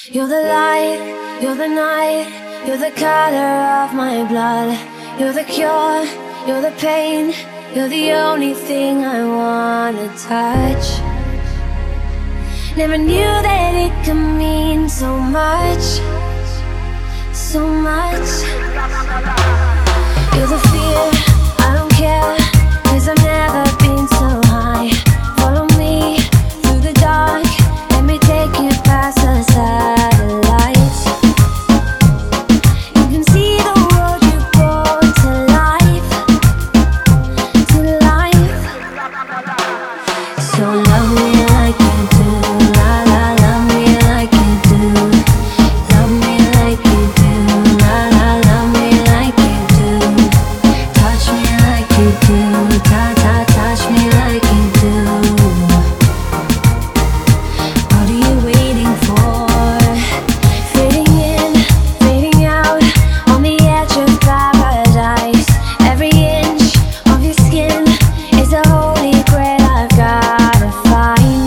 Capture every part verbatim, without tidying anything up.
You're the light, you're the night, you're the color of my blood. You're the cure, you're the pain, you're the only thing I wanna touch. Never knew that it could mean so much, so much. You're the fear, I don't care, 'cause I've never been so high. Follow me through the dark, let me take you past the satellites. You can see the world you brought to life, to life. So love me like you do, la la, love me like you do. Love me like you do, la la, love me like you do. Touch me like you do, ta ta, touch me like you do. What are you waiting for? Fading in, fading out, on the edge of paradise. Every inch of your skin is a holy grail I've gotta find.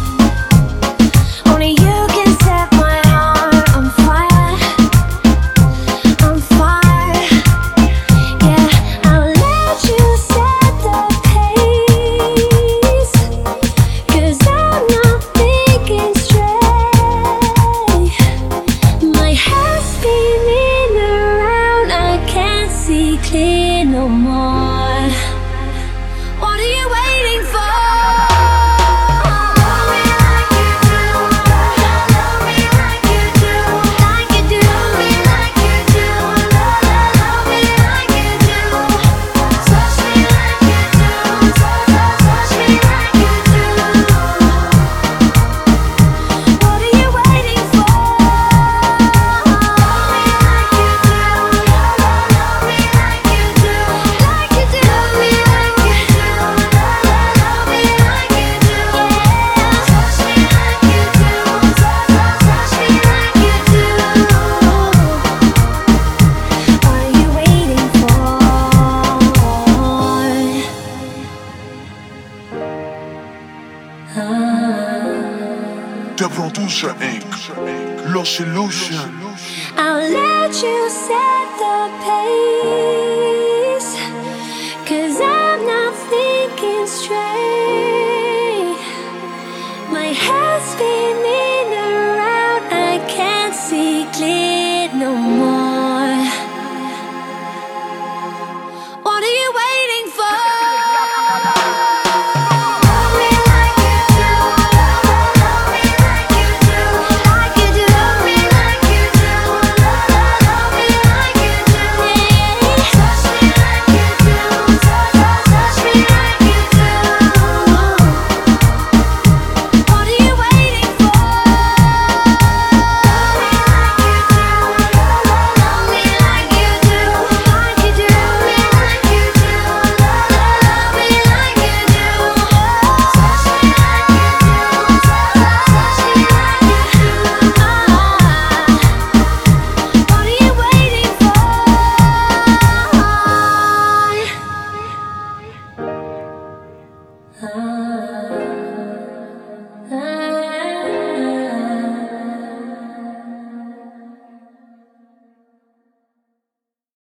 Only you can set my heart on fire, on fire. Yeah, I'll let you set the pace, 'cause I'm not thinking straight. My head's spinning around, I can't see clear no more. What are you waiting for? Love me like you do, love me like you do, like you do. Love me like you do, love, love me like you do. Touch me like you do, touch, touch, touch me like you do. What are you waiting for? Love me like you do, love, love me like you do, like you do. Love me like you do, love, love me like you do. Touch me like you do, touch, touch, touch me like you do. What are you waiting for? Devlin Dusha Incorporated. Lush Illusion. I'll let you set the pace.